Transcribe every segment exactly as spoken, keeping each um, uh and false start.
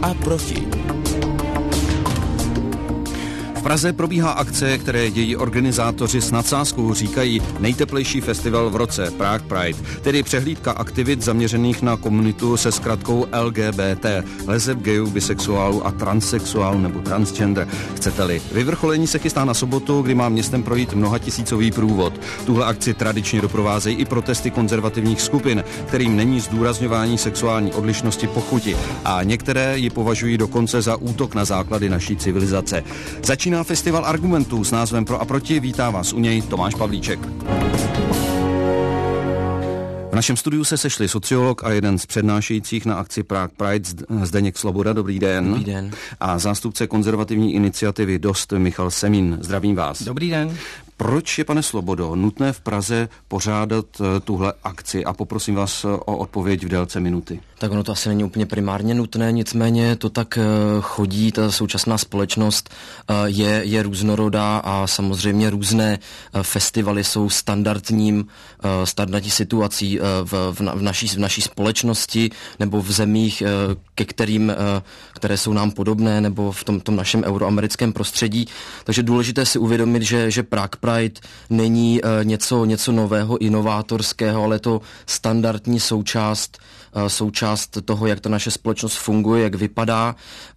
a proti. V Praze probíhá akce, které její organizátoři s nadsázkou říkají nejteplejší festival v roce, Prague Pride, tedy přehlídka aktivit zaměřených na komunitu se zkratkou L G B T, leseb, gayů, bisexuálů a transsexuálů nebo transgender, chcete-li. Vyvrcholení se chystá na sobotu, kdy má městem projít mnohatisícový průvod. Tuhle akci tradičně doprovázejí i protesty konzervativních skupin, kterým není zdůrazňování sexuální odlišnosti po chuti, a některé ji považují dokonce za útok na základy naší civilizace. Začíná festival argumentů s názvem Pro a proti, vítá vás u něj Tomáš Pavlíček. V našem studiu se sešli sociolog a jeden z přednášejících na akci Prague Pride Zdeněk Sloboda, dobrý den. Dobrý den. A zástupce konzervativní iniciativy Dost Michal Semín, zdravím vás. Dobrý den. Proč je, pane Slobodo, nutné v Praze pořádat tuhle akci a poprosím vás o odpověď v délce minuty? Tak ono to asi není úplně primárně nutné, nicméně to tak chodí, ta současná společnost je, je různorodá a samozřejmě různé festivaly jsou standardním, standardní situací v, v, v, naší, v naší společnosti nebo v zemích, ke kterým, které jsou nám podobné, nebo v tom, tom našem euroamerickém prostředí. Takže důležité si uvědomit, že, že Prague Pride není něco, něco nového, inovátorského, ale to standardní součást součást toho, jak ta naše společnost funguje, jak vypadá.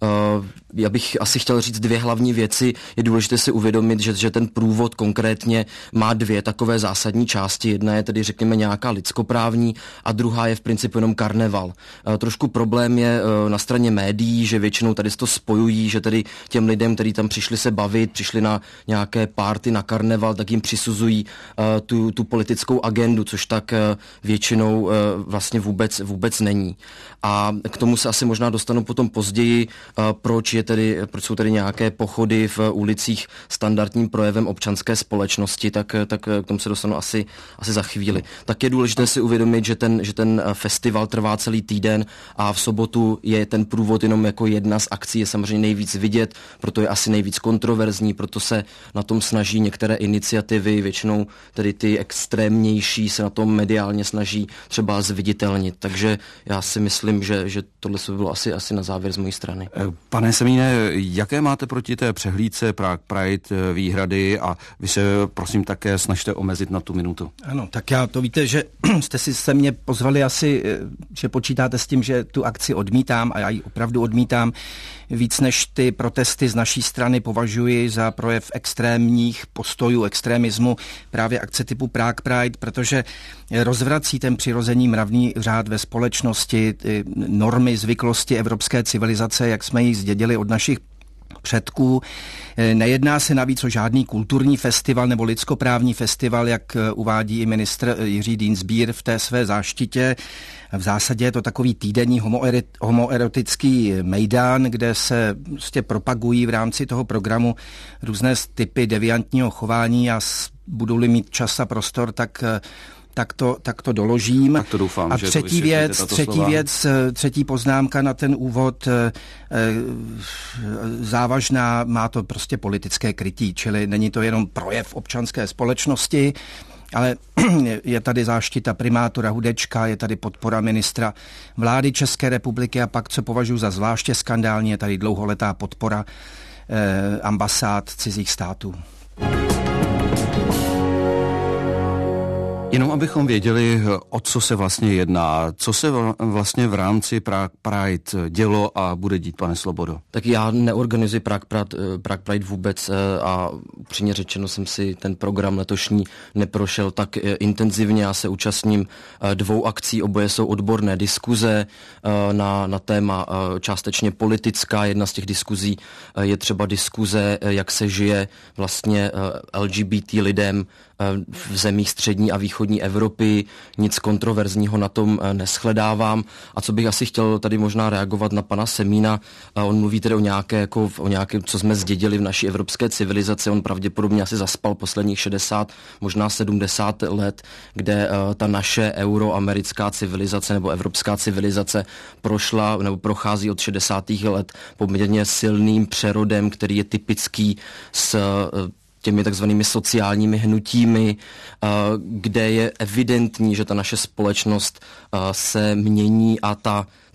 Já bych asi chtěl říct dvě hlavní věci. Je důležité si uvědomit, že, že ten průvod konkrétně má dvě takové zásadní části. Jedna je tedy, řekněme, nějaká lidskoprávní a druhá je v principu jenom karneval. Trošku problém je na straně médií, že většinou tady to spojují, že tedy těm lidem, kteří tam přišli se bavit, přišli na nějaké party, na karneval, tak jim přisuzují tu, tu politickou agendu, což tak většinou vlastně vůbec, vůbec není. A k tomu se asi možná dostanu potom později, proč, je tedy, proč jsou tedy nějaké pochody v ulicích standardním projevem občanské společnosti, tak, tak k tomu se dostanu asi, asi za chvíli. Tak je důležité si uvědomit, že ten, že ten festival trvá celý týden a v sobotu je ten průvod jenom jako jedna z akcí, je samozřejmě nejvíc vidět, proto je asi nejvíc kontroverzní, proto se na tom snaží některé iniciativy, většinou tedy ty extrémnější se na tom mediálně snaží třeba zviditelnit. Takže já si myslím, že, že tohle by bylo asi, asi na závěr z mojí strany. Pane Semíne, jaké máte proti té přehlídce Prague Pride výhrady a vy se prosím také snažte omezit na tu minutu. Ano, tak já to víte, že jste si se mě pozvali asi, že počítáte s tím, že tu akci odmítám a já ji opravdu odmítám. Víc než ty protesty z naší strany považuji za projev extrémních postojů, extremismu právě akce typu Prague Pride, protože rozvrací ten přirozený mravný řád ve společnosti, ty normy, zvyklosti evropské civilizace, jak jsme ji zdědili od našich předků. Nejedná se navíc o žádný kulturní festival nebo lidskoprávní festival, jak uvádí i ministr Jiří Dienstbier v té své záštitě. V zásadě je to takový týdenní homoerotický mejdán, kde se prostě propagují v rámci toho programu různé typy deviantního chování a budou-li mít čas a prostor, tak Tak to, tak to doložím. Tak to doufám, a že třetí věc, třetí věc, třetí poznámka na ten úvod, e, závažná, má to prostě politické krytí, čili není to jenom projev občanské společnosti, ale je tady záštita primátora Hudečka, je tady podpora ministra vlády České republiky a pak, co považuji za zvláště skandální, je tady dlouholetá podpora e, ambasád cizích států. Jenom abychom věděli, o co se vlastně jedná, co se vlastně v rámci Prague Pride dělo a bude dít, pane Slobodo? Tak já neorganizuji Prague Pride, Prague Pride vůbec a upřímně řečeno jsem si ten program letošní neprošel tak intenzivně. Já se účastním dvou akcí, oboje jsou odborné diskuze na, na téma částečně politická. Jedna z těch diskuzí je třeba diskuze, jak se žije vlastně L G B T lidem v zemích střední a východní Evropy. Nic kontroverzního na tom neschledávám. A co bych asi chtěl tady možná reagovat na pana Semína, on mluví tedy o nějaké, jako, o nějaké, co jsme zdědili v naší evropské civilizaci. On pravděpodobně asi zaspal posledních šedesát, možná sedmdesát let, kde uh, ta naše euroamerická civilizace nebo evropská civilizace prošla nebo prochází od šedesátých let poměrně silným přerodem, který je typický s uh, těmi takzvanými sociálními hnutími, kde je evidentní, že ta naše společnost se mění a ta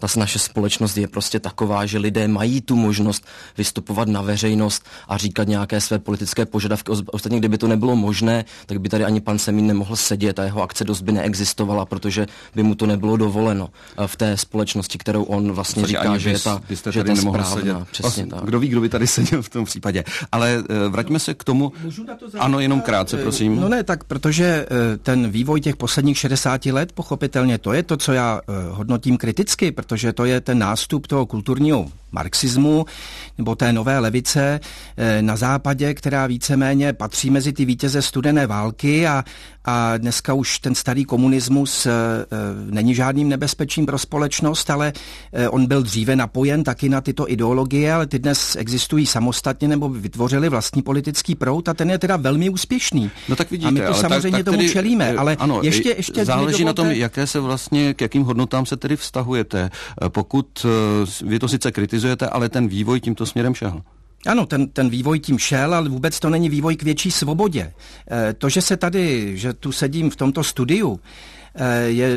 ta naše společnost je prostě taková, že lidé mají tu možnost vystupovat na veřejnost a říkat nějaké své politické požadavky. Ostatně, kdyby to nebylo možné, tak by tady ani pan Semín nemohl sedět a jeho akce dost by neexistovala, protože by mu to nebylo dovoleno v té společnosti, kterou on vlastně Což říká, že je ta, že je ta správná. Přesně tak. Kdo ví, kdo by tady seděl v tom případě. Ale vraťme se k tomu. Ano, jenom krátce, prosím. No ne, tak protože ten vývoj těch posledních šedesáti let, pochopitelně, to je to, co já hodnotím kriticky, protože to je ten nástup toho kulturního marxismu nebo té nové levice na západě, která víceméně patří mezi ty vítěze studené války a, a dneska už ten starý komunismus není žádným nebezpečím pro společnost, ale on byl dříve napojen taky na tyto ideologie, ale ty dnes existují samostatně nebo vytvořili vlastní politický proud a ten je teda velmi úspěšný. No tak vidíte, a my to ale samozřejmě tak, tak tomu tedy, čelíme, ale ano, ještě, ještě záleží na tom, jaké se vlastně, k jakým hodnotám se tedy vztahujete. Pokud vy to sice kritizujete, ale ten vývoj tímto směrem šel. Ano, ten, ten vývoj tím šel, ale vůbec to není vývoj k větší svobodě. E, to, že se tady, že tu sedím v tomto studiu, e, je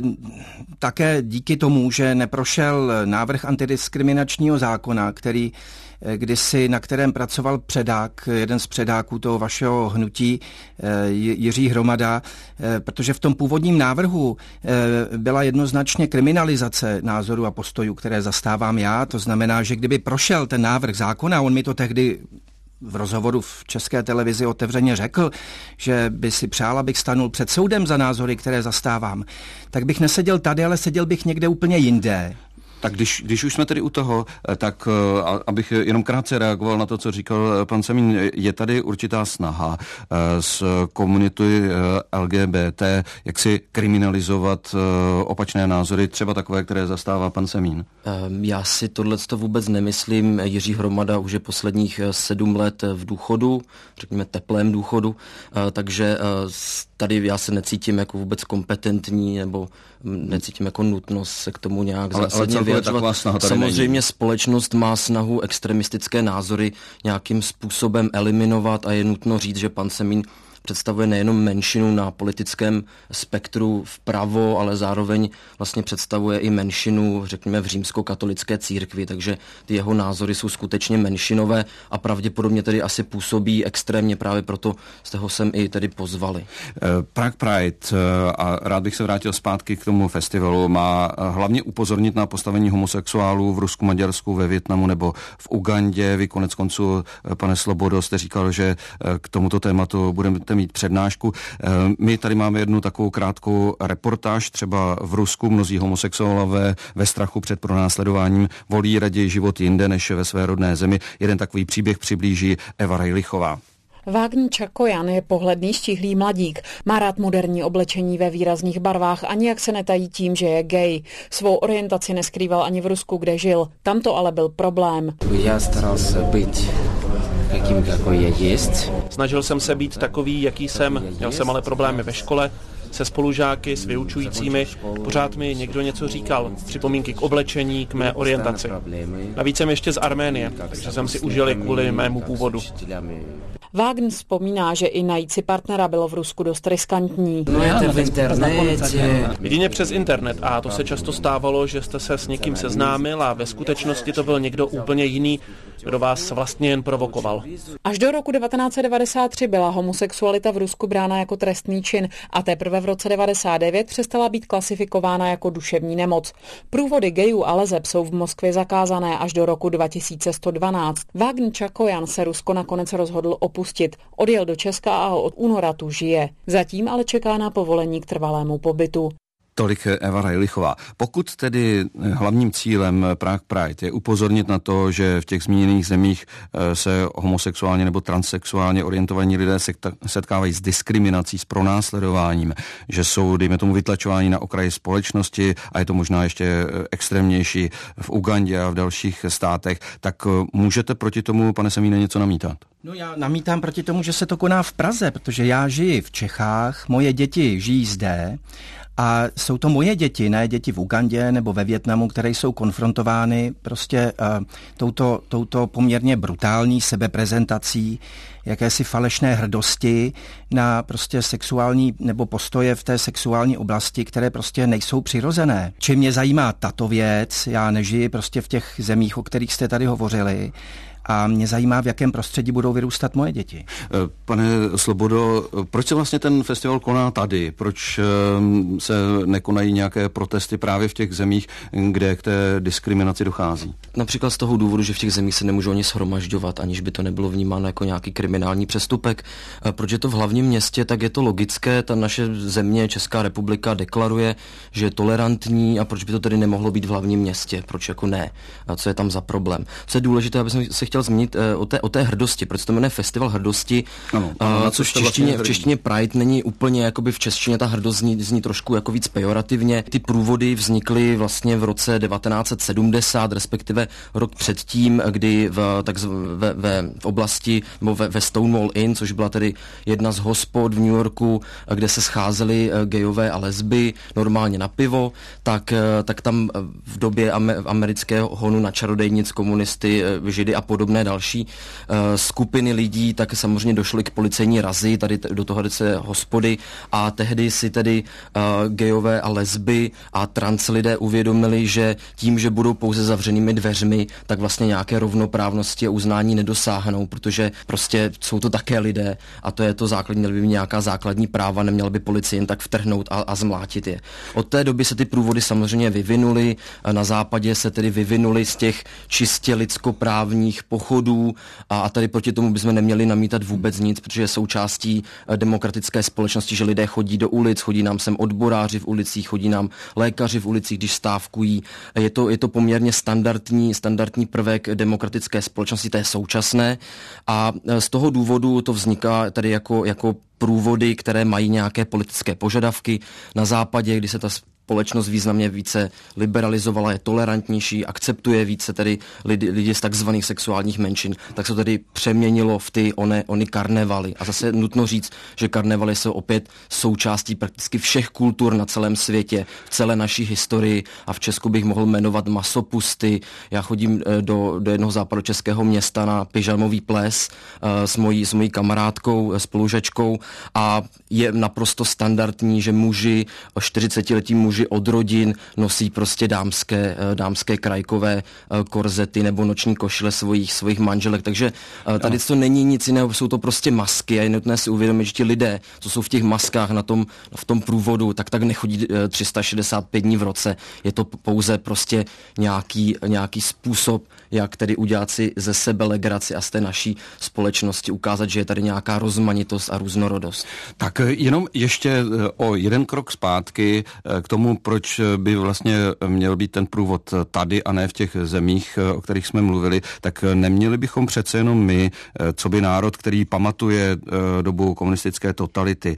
také díky tomu, že neprošel návrh antidiskriminačního zákona, který kdysi, na kterém pracoval předák, jeden z předáků toho vašeho hnutí, Jiří Hromada, protože v tom původním návrhu byla jednoznačně kriminalizace názorů a postojů, které zastávám já. To znamená, že kdyby prošel ten návrh zákona, on mi to tehdy v rozhovoru v České televizi otevřeně řekl, že by si přál, abych stanul před soudem za názory, které zastávám, tak bych neseděl tady, ale seděl bych někde úplně jinde. Tak když, když už jsme tedy u toho, tak abych jenom krátce reagoval na to, co říkal pan Semín, je tady určitá snaha z komunity L G B T, jak si kriminalizovat opačné názory, třeba takové, které zastává pan Semín? Já si tohleto vůbec nemyslím. Jiří Hromada už je posledních sedm let v důchodu, řekněme teplém důchodu, takže tady já se necítím jako vůbec kompetentní nebo necítím jako nutnost se k tomu nějak ale, zásadně ale vyjadřovat. Samozřejmě není. Společnost má snahu extremistické názory nějakým způsobem eliminovat a je nutno říct, že pan Semín představuje nejenom menšinu na politickém spektru vpravo, ale zároveň vlastně představuje i menšinu, řekněme, v římskokatolické církvi, takže ty jeho názory jsou skutečně menšinové a pravděpodobně tedy asi působí extrémně, právě proto jste ho sem i tedy pozvali. Prague Pride, a rád bych se vrátil zpátky k tomu festivalu, má hlavně upozornit na postavení homosexuálů v Rusku, Maďarsku, ve Vietnamu nebo v Ugandě. Vy konec konců, pane Slobodo, jste říkal, že k tomuto tématu budeme mít přednášku. My tady máme jednu takovou krátkou reportáž, třeba v Rusku mnozí homosexuálové ve strachu před pronásledováním volí raději život jinde než ve své rodné zemi. Jeden takový příběh přiblíží Eva Rejlichová. Vágn Čakojan je pohledný štíhlý mladík. Má rád moderní oblečení ve výrazných barvách a nijak se netají tím, že je gay. Svou orientaci neskrýval ani v Rusku, kde žil. Tam to ale byl problém. Já staral se být jakým, jako je jest. Snažil jsem se být takový, jaký jsem. Měl jsem ale problémy ve škole, se spolužáky, s vyučujícími. Pořád mi někdo něco říkal. Připomínky k oblečení, k mé orientaci. Navíc jsem ještě z Arménie, takže jsem si užil je kvůli mému původu. Vágn vzpomíná, že i najít si partnera bylo v Rusku dost riskantní. No je to v internetě. Jedině přes internet a to se často stávalo, že jste se s někým seznámil a ve skutečnosti to byl někdo úplně jiný, kdo vás vlastně jen provokoval. Až do roku devatenáct set devadesát tři byla homosexualita v Rusku brána jako trestný čin a teprve v roce devadesát devět přestala být klasifikována jako duševní nemoc. Průvody gejů a leseb jsou v Moskvě zakázané až do roku dva tisíce sto dvanáct. Vágn Čakojan se Rusko nakonec rozhodl opustit. Odjel do Česka a od února tu žije. Zatím ale čeká na povolení k trvalému pobytu. Tolik Eva Rejlichová. Pokud tedy hlavním cílem Prague Pride je upozornit na to, že v těch zmíněných zemích se homosexuálně nebo transsexuálně orientovaní lidé setkávají s diskriminací, s pronásledováním, že jsou, dejme tomu, vytlačováni na okraji společnosti a je to možná ještě extrémnější v Ugandě a v dalších státech, tak můžete proti tomu, pane Semíne, něco namítat? No já namítám proti tomu, že se to koná v Praze, protože já žiji v Čechách, moje děti žijí zde A jsou to moje děti, ne děti v Ugandě nebo ve Vietnamu, které jsou konfrontovány prostě uh, touto, touto poměrně brutální sebeprezentací, jakési falešné hrdosti na prostě sexuální nebo postoje v té sexuální oblasti, které prostě nejsou přirozené. Čím mě zajímá tato věc, já nežiji prostě v těch zemích, o kterých jste tady hovořili, a mě zajímá, v jakém prostředí budou vyrůstat moje děti. Pane Slobodo, proč se vlastně ten festival koná tady? Proč se nekonají nějaké protesty právě v těch zemích, kde k té diskriminaci dochází? Například z toho důvodu, že v těch zemích se nemůžou ani shromažďovat, aniž by to nebylo vnímáno jako nějaký kriminální přestupek. Proč je to v hlavním městě, tak je to logické. Ta naše země, Česká republika, deklaruje, že je tolerantní, a proč by to tedy nemohlo být v hlavním městě? Proč jako ne? A co je tam za problém? Co je důležité, aby jsem se chtěl zmínit uh, o, té, o té hrdosti, protože to jmenuje Festival hrdosti, ano, ano, uh, což v češtině, vlastně v češtině Pride není úplně, jakoby v češtině ta hrdost zní, zní trošku jako víc pejorativně. Ty průvody vznikly vlastně v roce devatenáct set sedmdesát, respektive rok předtím, kdy v, tak ve, ve, v oblasti, nebo ve, ve Stonewall Inn, což byla tedy jedna z hospod v New Yorku, kde se scházely gejové a lesby normálně na pivo, tak, tak tam v době amerického honu na čarodejnic, komunisty, židy a podobně další uh, skupiny lidí, tak samozřejmě došly k policejní razi tady t- do toho se hospody, a tehdy si tedy uh, gejové a lesby a trans lidé uvědomili, že tím, že budou pouze zavřenými dveřmi, tak vlastně nějaké rovnoprávnosti a uznání nedosáhnou, protože prostě jsou to také lidé a to je to základní, měly by nějaká základní práva, neměl by policie jen tak vtrhnout a, a zmlátit je. Od té doby se ty průvody samozřejmě vyvinuly, na západě se tedy vyvinuly z těch čistě lidskoprávních pochodů a, a tady proti tomu bychom neměli namítat vůbec nic, protože je součástí demokratické společnosti, že lidé chodí do ulic, chodí nám sem odboráři v ulicích, chodí nám lékaři v ulicích, když stávkují. Je to, je to poměrně standardní, standardní prvek demokratické společnosti, té současné, a z toho důvodu to vzniká tady jako, jako průvody, které mají nějaké politické požadavky. Na západě, kdy se ta společnost významně více liberalizovala, je tolerantnější, akceptuje více tedy lidi, lidi z takzvaných sexuálních menšin, tak se tedy přeměnilo v ty one, ony karnevaly. A zase nutno říct, že karnevaly jsou opět součástí prakticky všech kultur na celém světě, v celé naší historii, a v Česku bych mohl jmenovat masopusty. Já chodím do, do jednoho západočeského města na pyžamový ples uh, s, mojí, s mojí kamarádkou, spolužačkou, a je naprosto standardní, že muži, čtyřicetiletí muži od rodin nosí prostě dámské, dámské krajkové korzety nebo noční košile svojich, svojich manželek, takže tady to není nic jiného, jsou to prostě masky a je nutné si uvědomit, že ti lidé, co jsou v těch maskách na tom, v tom průvodu, tak tak nechodí tři sta šedesát pět dní v roce, je to pouze prostě nějaký, nějaký způsob, jak tedy udělat si ze sebe legraci a z té naší společnosti ukázat, že je tady nějaká rozmanitost a různorodost. Tak jenom ještě o jeden krok zpátky k tomu, proč by vlastně měl být ten průvod tady a ne v těch zemích, o kterých jsme mluvili, tak neměli bychom přece jenom my, co by národ, který pamatuje dobu komunistické totality,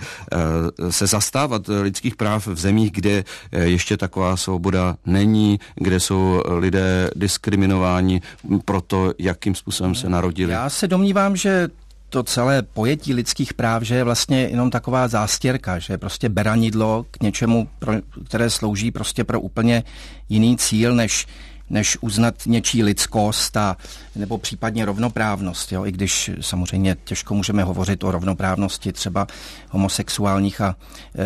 se zastávat lidských práv v zemích, kde ještě taková svoboda není, kde jsou lidé diskriminováni pro to, jakým způsobem se narodili. Já se domnívám, že to celé pojetí lidských práv, že je vlastně jenom taková zástěrka, že je prostě beranidlo k něčemu, pro, které slouží prostě pro úplně jiný cíl, než než uznat něčí lidskost a, nebo případně rovnoprávnost. Jo? I když samozřejmě těžko můžeme hovořit o rovnoprávnosti třeba homosexuálních a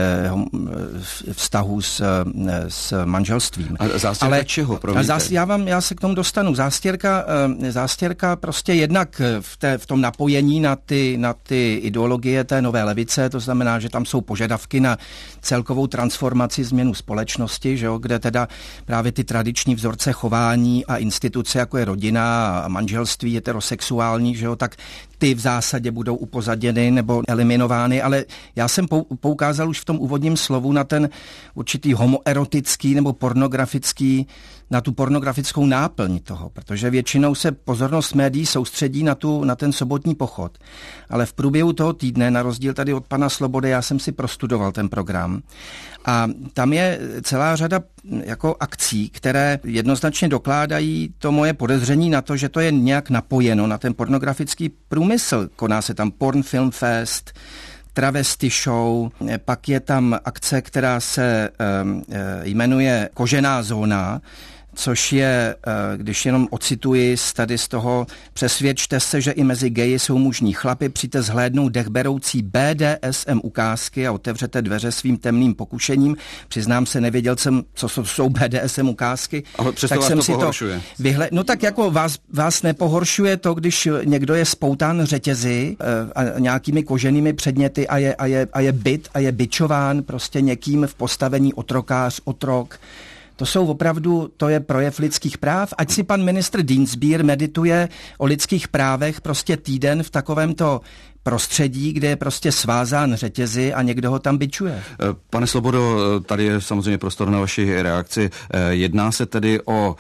e, vztahů s, s manželstvím. A zástěrka Ale, čeho? A zás, já, vám, já se k tomu dostanu. Zástěrka, e, zástěrka prostě jednak v, té, v tom napojení na ty, na ty ideologie té nové levice, to znamená, že tam jsou požadavky na celkovou transformaci, změnu společnosti, že jo? Kde teda právě ty tradiční vzorce chování a instituce, jako je rodina a manželství heterosexuální, že jo, tak ty v zásadě budou upozaděny nebo eliminovány, ale já jsem poukázal už v tom úvodním slovu na ten určitý homoerotický nebo pornografický, na tu pornografickou náplň toho, protože většinou se pozornost médií soustředí na, tu, na ten sobotní pochod. Ale v průběhu toho týdne, na rozdíl tady od pana Slobody, já jsem si prostudoval ten program a tam je celá řada jako akcí, které jednoznačně dokládají to moje podezření na to, že to je nějak napojeno na ten pornografický průmysl. Koná se tam Porn Film Fest, travesty show, pak je tam akce, která se jmenuje Kožená zóna, což je, když jenom ocituji tady z toho, přesvědčte se, že i mezi geji jsou mužní chlapy, přijďte zhlédnout dechberoucí B D S M ukázky a otevřete dveře svým temným pokušením. Přiznám se, nevěděl jsem, co jsou B D S M ukázky. Ale přesto tak vás jsem to si pohoršuje. To vyhle... No tak jako vás, vás nepohoršuje to, když někdo je spoután řetězy a nějakými koženými předměty a je, a je, a je byt a je bičován prostě někým v postavení otrokář, otrok. To jsou opravdu, to je projev lidských práv. Ať si pan ministr Dienstbier medituje o lidských právech prostě týden v takovémto prostředí, kde je prostě svázán řetězy a někdo ho tam bičuje. Pane Svobodo, tady je samozřejmě prostor na vaši reakci. Jedná se tedy o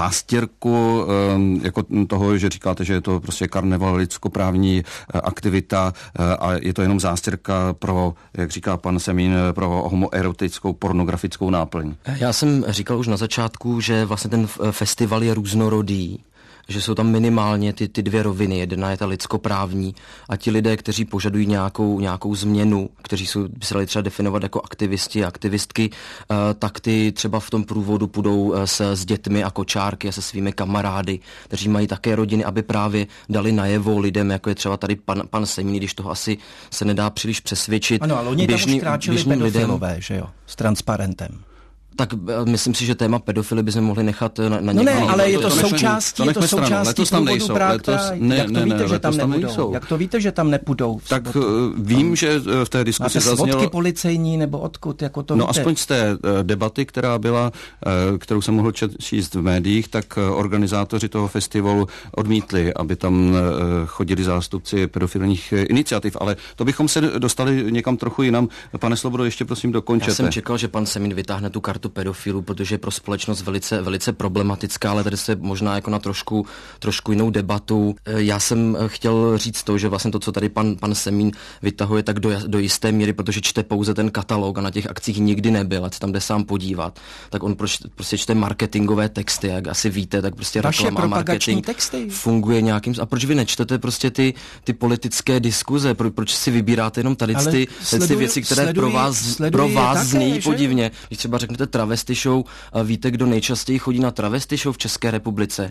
zástěrku jako toho, že říkáte, že je to prostě karneval, lidskoprávní aktivita a je to jenom zástěrka pro, jak říká pan Semín, pro homoerotickou pornografickou náplň. Já jsem říkal už na začátku, že vlastně ten festival je různorodý, že jsou tam minimálně ty, ty dvě roviny. Jedna je ta lidskoprávní a ti lidé, kteří požadují nějakou, nějakou změnu, kteří jsou, by se dali třeba definovat jako aktivisti a aktivistky, uh, tak ty třeba v tom průvodu půjdou uh, s, s dětmi a kočárky a se svými kamarády, kteří mají také rodiny, aby právě dali najevo lidem, jako je třeba tady pan, pan Semín, když toho asi se nedá příliš přesvědčit. Ano, ale oni běžný, tam už kráčeli pedofilové, lidem, že jo, s transparentem. Tak myslím si, že téma pedofily bychom mohli nechat na, na no někoho. Ne, ale je to, to součástí, je to součástí průvodu Prague Pride. Ne, Jak to ne, víte, ne, že tam tam nebudou? nejsou. Jak to víte, že tam nepůjdou? Tak vím, že v té diskusi zaznělo... Máte svodky policejní nebo odkud? Jako to no víte? Aspoň z té debaty, která byla, kterou jsem mohl číst v médiích, tak organizátoři toho festivalu odmítli, aby tam chodili zástupci pedofilních iniciativ. Ale to bychom se dostali někam trochu jinam. Pane Svobodo, ještě prosím dokončete. Já jsem čekal, že pan Semín vytáhne tu kartu pedofilů, protože je pro společnost velice, velice problematická, ale tady se možná jako na trošku, trošku jinou debatu. Já jsem chtěl říct to, že vlastně to, co tady pan, pan Semín vytahuje, tak do, do jisté míry, protože čte pouze ten katalog a na těch akcích nikdy nebyl, ať se tam jde sám podívat, tak on prostě čte marketingové texty, jak asi víte, tak prostě reklama a marketing texty funguje nějakým... A proč vy nečtete prostě ty, ty politické diskuze? Pro, proč si vybíráte jenom tady ty, sleduji, ty věci, které sleduji, pro vás, pro vás také, zní podivně? Když třeba řeknete travesty show, víte, kdo nejčastěji chodí na travesty show v České republice?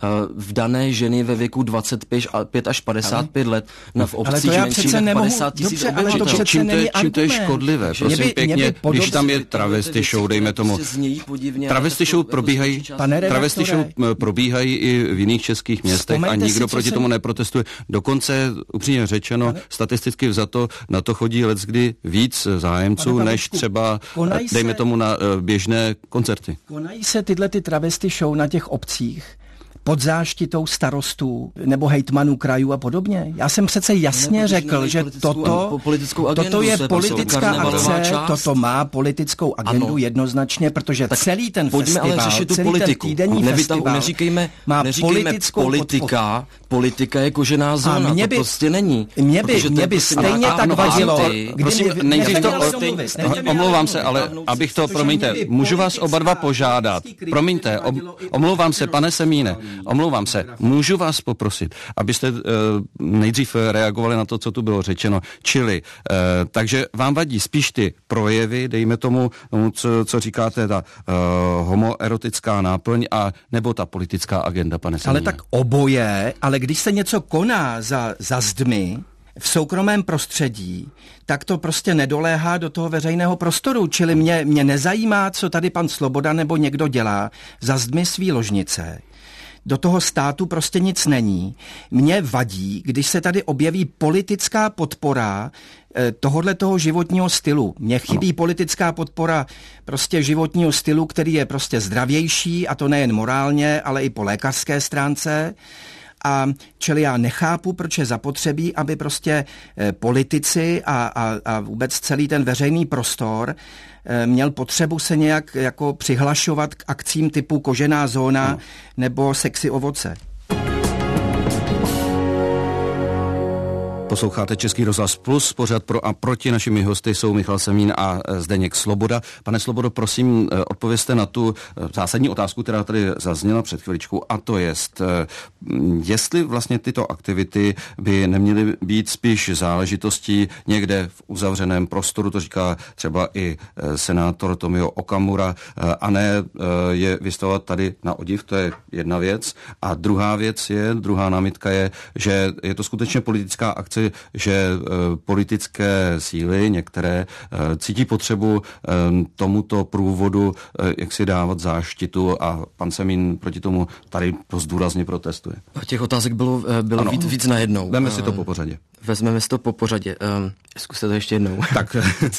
V dané ženy ve věku dvacet pět až padesát pět ale, let na v obcích menších jak padesát tisíc obyvatel. Čím to je, čím to je škodlivé? Prosím mě pěkně, mě podob... když tam je travesty show, dejme tomu. Travesty show probíhají, travesty show probíhají i v jiných českých městech a nikdo proti tomu neprotestuje. Dokonce, upřímně řečeno, statisticky vzato na to chodí leckdy víc zájemců, než třeba, dejme tomu, na běžné koncerty. Konají se tyhle ty travesty show na těch obcích pod záštitou starostů nebo hejtmanů krajů a podobně. Já jsem přece jasně ne, řekl, že toto, toto je politická akce, toto má politickou agendu ano. jednoznačně, protože tak celý ten festival, ale řešit tu celý politiku. ten týdenní Nevytahu, festival neříkejme, má neříkejme politickou politika, podporu. Politika je kožená zóna, to by, prostě není. Mě by, mě by stejně a, tak vadilo. Prosím, nejdřív to, omlouvám se, ale abych to, promiňte, můžu vás oba dva požádat. Promiňte, omlouvám se, pane Semíne, omlouvám se, můžu vás poprosit, abyste uh, nejdřív reagovali na to, co tu bylo řečeno. Čili, uh, takže vám vadí spíš ty projevy, dejme tomu, co, co říkáte, ta uh, homoerotická náplň a nebo ta politická agenda, pane Semíne. Ale tak oboje, ale když se něco koná za, za zdmi, v soukromém prostředí, tak to prostě nedoléhá do toho veřejného prostoru. Čili mě, mě nezajímá, co tady pan Svoboda nebo někdo dělá za zdmi svý ložnice. Do toho státu prostě nic není. Mně vadí, když se tady objeví politická podpora eh, tohodle toho životního stylu. Mně chybí no. politická podpora prostě životního stylu, který je prostě zdravější, a to nejen morálně, ale i po lékařské stránce. A čili já nechápu, proč je zapotřebí, aby prostě eh, politici a, a, a vůbec celý ten veřejný prostor eh, měl potřebu se nějak jako přihlašovat k akcím typu Kožená zóna no. nebo Sexy ovoce. Posloucháte Český rozhlas Plus, pořad pro a proti. Našimi hosty jsou Michal Semín a Zdeněk Sloboda. Pane Slobodo, prosím, odpovězte na tu zásadní otázku, která tady zazněla před chviličkou, a to jest, jestli vlastně tyto aktivity by neměly být spíš záležitostí někde v uzavřeném prostoru, to říká třeba i senátor Tomio Okamura, a ne je vystavovat tady na odiv, to je jedna věc. A druhá věc je, druhá námitka je, že je to skutečně politická akce, že politické síly některé cítí potřebu tomuto průvodu jak si dávat záštitu, a pan Semín proti tomu tady dost důrazně protestuje. Těch otázek bylo, bylo víc, víc najednou. Veme si to po pořadě. Vezmeme si to po pořadě. Um, zkuste to ještě jednou. Tak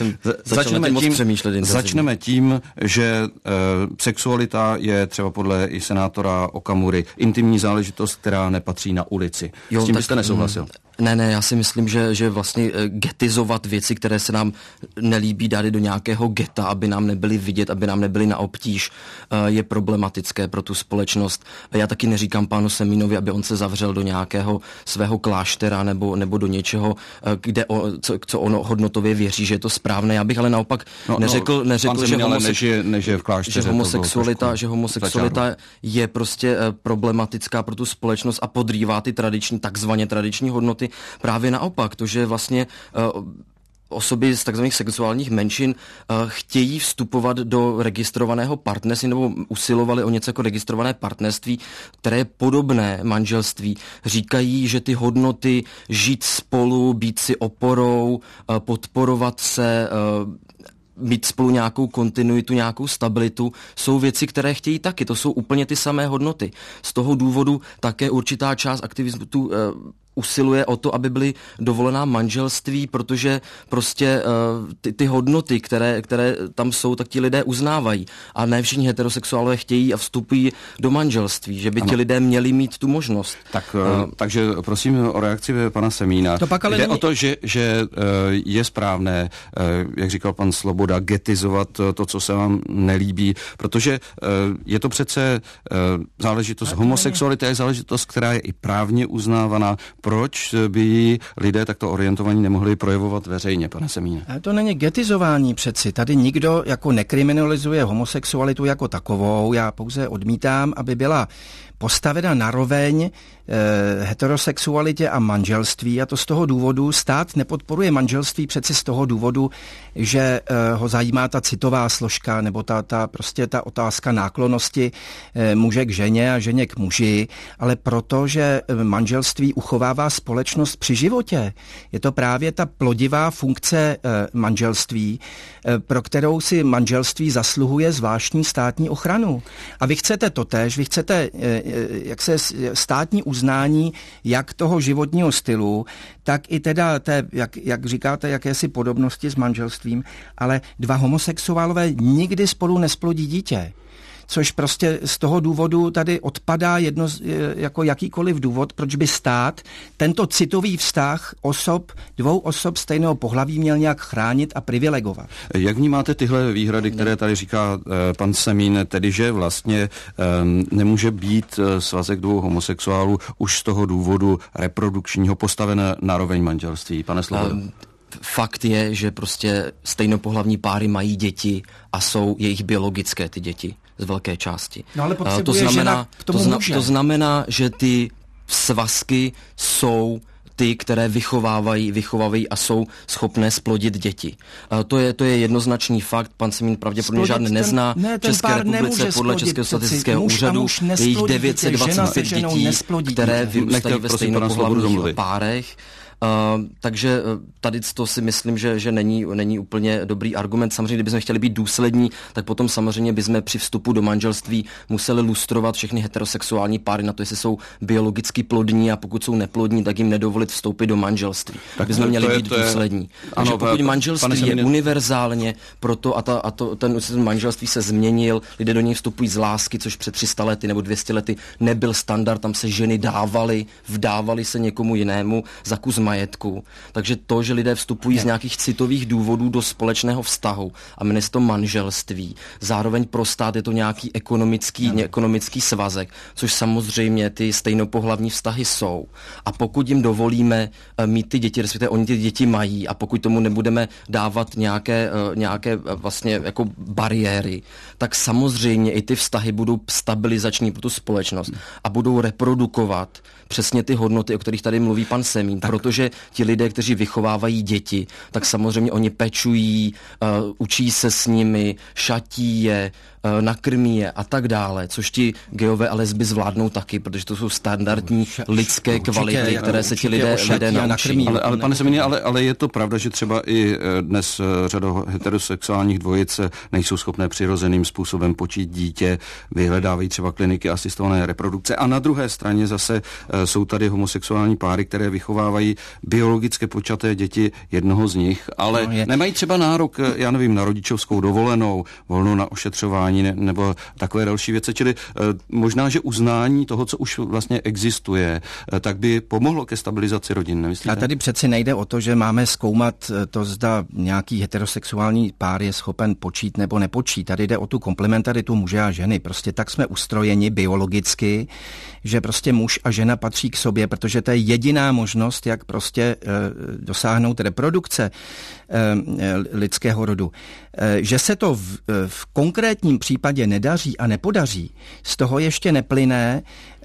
začneme tím, začneme tím, že uh, sexualita je třeba podle i senátora Okamury intimní záležitost, která nepatří na ulici. Jo, S tím tak, byste nesouhlasil? Ne, ne, já si myslím, že, že vlastně getizovat věci, které se nám nelíbí, dát do nějakého geta, aby nám nebyly vidět, aby nám nebyly na obtíž, je problematické pro tu společnost. Já taky neříkám pánu Semínovi, aby on se zavřel do nějakého svého kláštera nebo, nebo do něčeho, kde o, co, co on hodnotově věří, že je to správné. Já bych ale naopak no, neřekl, neřekl no, že, homosex... nežije, nežije v klášteře, že homosexualita, že homosexualita je prostě problematická pro tu společnost a podrývá ty tradiční, takzvaně tradiční hodnoty. Právě naopak, to, že vlastně uh, osoby z takzvaných sexuálních menšin uh, chtějí vstupovat do registrovaného partnerství nebo usilovali o něco jako registrované partnerství, které je podobné manželství. Říkají, že ty hodnoty žít spolu, být si oporou, uh, podporovat se, uh, mít spolu nějakou kontinuitu, nějakou stabilitu, jsou věci, které chtějí taky. To jsou úplně ty samé hodnoty. Z toho důvodu také určitá část aktivistů uh, usiluje o to, aby byly dovolená manželství, protože prostě uh, ty, ty hodnoty, které, které tam jsou, tak ti lidé uznávají. A ne všichni heterosexuálové chtějí a vstupují do manželství, že by ano. ti lidé měli mít tu možnost. Tak, uh, takže prosím o reakci pana Semína. To pak ale Jde není... o to, že, že uh, je správné, uh, jak říkal pan Sloboda, getizovat to, co se vám nelíbí, protože uh, je to přece uh, záležitost homosexuality, je záležitost, která je i právně uznávaná. Proč by ji lidé takto orientovaní nemohli projevovat veřejně, pane Semíne? Ale to není getizování přeci. Tady nikdo jako nekriminalizuje homosexualitu jako takovou. Já pouze odmítám, aby byla postavena naroveň e, heterosexualitě a manželství, a to z toho důvodu, stát nepodporuje manželství přeci z toho důvodu, že e, ho zajímá ta citová složka nebo ta, ta prostě ta otázka náklonnosti e, muže k ženě a ženě k muži, ale proto, že manželství uchovává společnost při životě. Je to právě ta plodivá funkce e, manželství, e, pro kterou si manželství zasluhuje zvláštní státní ochranu. A vy chcete totéž, vy chcete e, jak se státní uznání jak toho životního stylu, tak i teda té, jak, jak říkáte, jakési podobnosti s manželstvím, ale dva homosexuálové nikdy spolu nesplodí dítě. Což prostě z toho důvodu tady odpadá jedno, jako jakýkoliv důvod, proč by stát tento citový vztah osob, dvou osob stejného pohlaví měl nějak chránit a privilegovat. Jak vnímáte tyhle výhrady, které tady říká uh, pan Semín, tedy že vlastně um, nemůže být uh, svazek dvou homosexuálů už z toho důvodu reprodukčního postaven na roveň manželství? Pane Slobodo. Um. Fakt je, že prostě stejnopohlavní páry mají děti a jsou jejich biologické ty děti z velké části. No ale potřebuje to znamená, žena k tomu to, zna, muže. to znamená, že ty svazky jsou ty, které vychovávají, vychovávají a jsou schopné splodit děti. A to je, to je jednoznačný fakt. Pan Semín pravděpodobně žádný nezná. Ne, v České republice podle Českého statistického úřadu je jich devět set dvacet pět dětí, které vyrůstají ve stejnopohlavních párech. Uh, takže uh, tady to si myslím, že, že není, není úplně dobrý argument. Samozřejmě, kdybychom chtěli být důslední, tak potom samozřejmě bychom při vstupu do manželství museli lustrovat všechny heterosexuální páry na to, jestli jsou biologicky plodní, a pokud jsou neplodní, tak jim nedovolit vstoupit do manželství. Tak bychom měli je, být je, důslední. Takže ano, pokud manželství je univerzálně proto a, ta, a to, ten, ten manželství se změnil, lidé do něj vstupují z lásky, což před tři sta lety nebo dvě stě lety nebyl standard, tam se ženy dávaly, vdávaly se někomu jinému za kus majetku. Takže to, že lidé vstupují z nějakých citových důvodů do společného vztahu a jmenuje se to manželství. Zároveň pro stát je to nějaký ekonomický, no. ekonomický svazek, což samozřejmě ty stejnopohlavní vztahy jsou. A pokud jim dovolíme mít ty děti, respektive oni ty děti mají, a pokud tomu nebudeme dávat nějaké, nějaké vlastně jako bariéry, tak samozřejmě i ty vztahy budou stabilizační pro tu společnost a budou reprodukovat přesně ty hodnoty, o kterých tady mluví pan Semín, tak. Protože ti lidé, kteří vychovávají děti, tak samozřejmě oni pečují, uh, učí se s nimi, šatí je, uh, nakrmí je a tak dále, což ti gejové a lesby zvládnou taky, protože to jsou standardní lidské určitě, kvality, které se ti lidé, lidé naučí. Ale, ale pane Semíne, ale, ale je to pravda, že třeba i dnes řada heterosexuálních dvojic nejsou schopné přirozeným způsobem počít dítě, vyhledávají třeba kliniky asistované reprodukce a na druhé straně zase jsou tady homosexuální páry, které vychovávají biologicky počaté děti jednoho z nich, ale no nemají třeba nárok, já nevím, na rodičovskou dovolenou, volnou na ošetřování ne, nebo takové další věci, čili eh, možná, že uznání toho, co už vlastně existuje, eh, tak by pomohlo ke stabilizaci rodin, nemyslíte? A tady přeci nejde o to, že máme zkoumat to, zda nějaký heterosexuální pár je schopen počít nebo nepočít. Tady jde o tu komplementaritu muže a ženy. Prostě tak jsme ustrojeni biologicky, že prostě muž a žena patří k sobě, protože to je jediná možnost, jak prostě e, dosáhnout reprodukce e, lidského rodu. E, že se to v, v konkrétním případě nedaří a nepodaří, z toho ještě neplyne,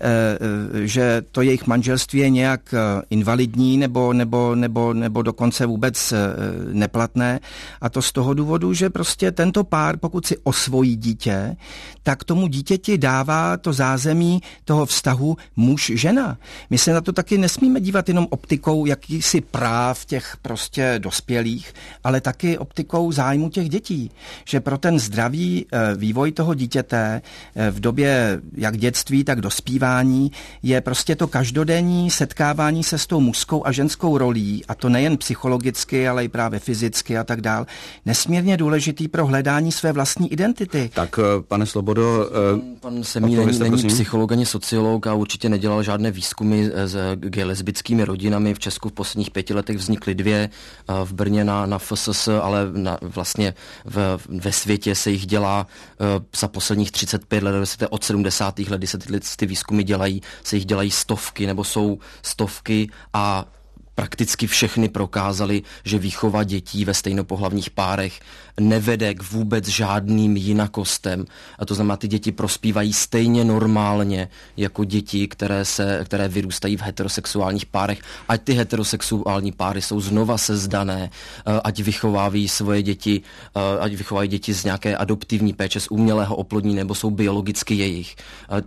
e, že to jejich manželství je nějak invalidní nebo, nebo, nebo, nebo dokonce vůbec e, neplatné. A to z toho důvodu, že prostě tento pár, pokud si osvojí dítě, tak tomu dítěti dává to zázemí toho vztahu muž-žena. My se na to taky nesmíme dívat jenom optikou jakýsi práv těch prostě dospělých, ale taky optikou zájmu těch dětí. Že pro ten zdravý e, vývoj toho dítěte e, v době jak dětství, tak dospívání je prostě to každodenní setkávání se s tou mužskou a ženskou rolí, a to nejen psychologicky, ale i právě fyzicky a tak dál, nesmírně důležitý pro hledání své vlastní identity. Tak, pane Slobodo... Pan Semín není, není psycholog ani sociolog a určitě nedělal žádné výzkumy s lesbickými rodinami. V Česku v posledních pěti letech vznikly dvě, v Brně na, na F S S, ale na, vlastně v, ve světě se jich dělá za posledních třicet pět let, od sedmdesátých let, kdy se ty, ty výzkumy dělají, se jich dělají stovky nebo jsou stovky a prakticky všechny prokázali, že výchova dětí ve stejnopohlavních párech nevede k vůbec žádným jinakostem. A to znamená, ty děti prospívají stejně normálně jako děti, které, se, které vyrůstají v heterosexuálních párech. Ať ty heterosexuální páry jsou znova sezdané, ať vychovávají svoje děti, ať vychovají děti z nějaké adoptivní péče, z umělého oplodnění, nebo jsou biologicky jejich.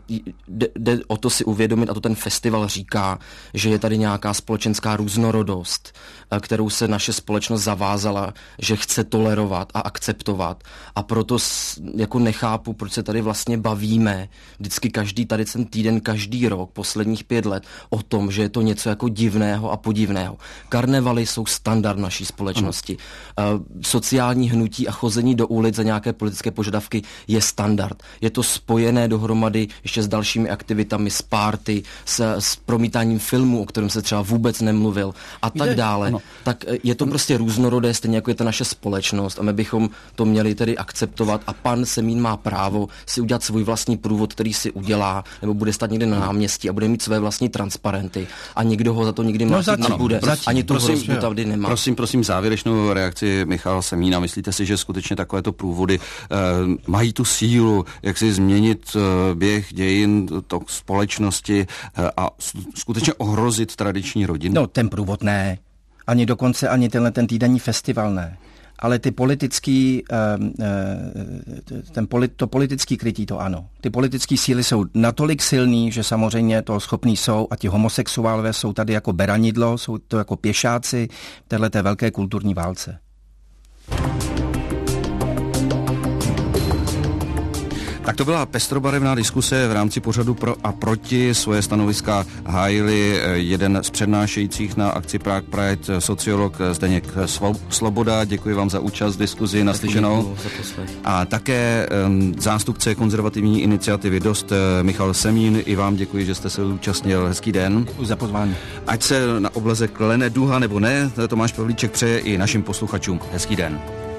Jde o to si uvědomit, a to ten festival říká, že je tady nějaká společenská různorodost, kterou se naše společnost zavázala, že chce tolerovat a akceptovat. A proto jako nechápu, proč se tady vlastně bavíme vždycky každý tady ten týden, každý rok, posledních pět let o tom, že je to něco jako divného a podivného. Karnevaly jsou standard naší společnosti. Uh, sociální hnutí a chození do ulic za nějaké politické požadavky je standard. Je to spojené dohromady ještě s dalšími aktivitami, s party, s, s promítáním filmů, o kterém se třeba vůbec nemluvil a tak dále. Ano. Tak je to prostě různorodé, stejně jako je to naše společnost a my bychom to měli tedy akceptovat a pan Semín má právo si udělat svůj vlastní průvod, který si udělá, nebo bude stát někde na náměstí a bude mít své vlastní transparenty a nikdo ho za to nikdy mlátit no, nebude. Prosím, Ani tu hrozbu tady nemá. Prosím, prosím, závěrečnou reakci Michala Semína. Myslíte si, že skutečně takovéto průvody eh, mají tu sílu, jak si změnit eh, běh dějin to společnosti eh, a skutečně ohrozit tradiční rodinu? No, ten průvod ne. Ani dokonce ani tenhle ten týdenní festival ne. Ale ty politický, ten polit, to politický krytí to ano. Ty politické síly jsou natolik silný, že samozřejmě toho schopní jsou a ti homosexuálové jsou tady jako beranidlo, jsou to jako pěšáci v téhleté velké kulturní válce. Tak to byla pestrobarevná diskuse v rámci pořadu Pro a proti. Svoje stanoviska hájili jeden z přednášejících na akci Prague Pride, sociolog Zdeněk Sloboda. Děkuji vám za účast v diskuzi, naslyšenou. A také um, zástupce konzervativní iniciativy Dost, Michal Semín. I vám děkuji, že jste se účastnil. Hezký den. Za pozvání. Ať se na obleze klene duha nebo ne, Tomáš Pavlíček přeje i našim posluchačům hezký den.